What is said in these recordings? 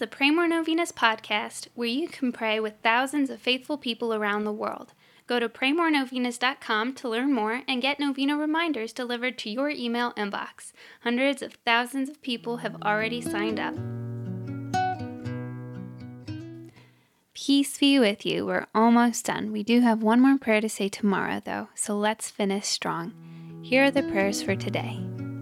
the Pray More Novenas podcast, where you can pray with thousands of faithful people around the world. Go to praymorenovenas.com to learn more and get novena reminders delivered to your email inbox. Hundreds of thousands of people have already signed up. Peace be with you. We're almost done. We do have one more prayer to say tomorrow, though, so let's finish strong. Here are the prayers for today.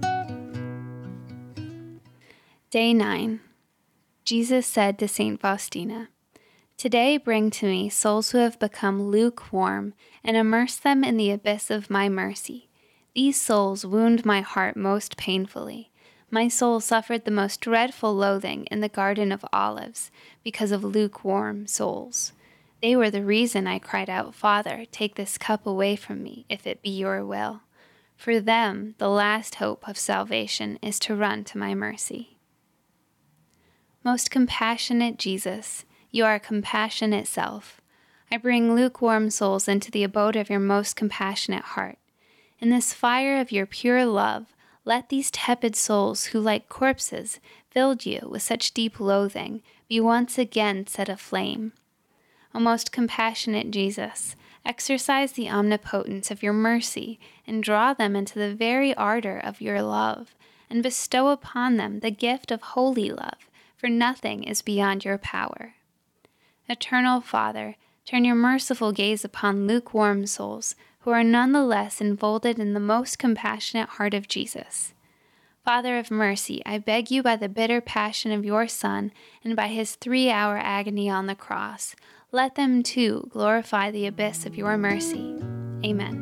Day 9. Jesus said to St. Faustina, "Today bring to me souls who have become lukewarm and immerse them in the abyss of my mercy. These souls wound my heart most painfully. My soul suffered the most dreadful loathing in the Garden of Olives because of lukewarm souls. They were the reason I cried out, 'Father, take this cup away from me, if it be your will.' For them, the last hope of salvation is to run to my mercy. Most compassionate Jesus, you are compassion itself. I bring lukewarm souls into the abode of your most compassionate heart. In this fire of your pure love, let these tepid souls who like corpses filled you with such deep loathing be once again set aflame. O most compassionate Jesus, exercise the omnipotence of your mercy and draw them into the very ardor of your love, and bestow upon them the gift of holy love, for nothing is beyond your power. Eternal Father, turn your merciful gaze upon lukewarm souls who are none the less enfolded in the most compassionate heart of Jesus. Father of mercy, I beg you by the bitter passion of your Son and by his 3-hour agony on the cross, let them too glorify the abyss of your mercy. Amen.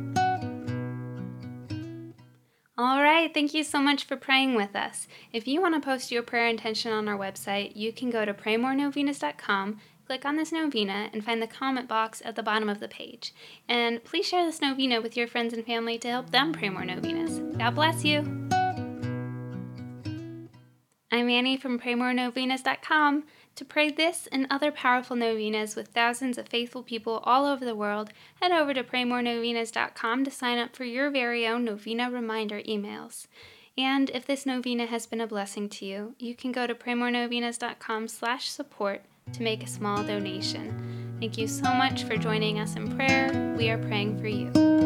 All right, thank you so much for praying with us. If you want to post your prayer intention on our website, you can go to praymorenovenas.com, click on this novena, and find the comment box at the bottom of the page. And please share this novena with your friends and family to help them pray more novenas. God bless you. I'm Annie from praymorenovenas.com. To pray this and other powerful novenas with thousands of faithful people all over the world, head over to praymorenovenas.com to sign up for your very own novena reminder emails. And if this novena has been a blessing to you, you can go to praymorenovenas.com/support to make a small donation. Thank you so much for joining us in prayer. We are praying for you.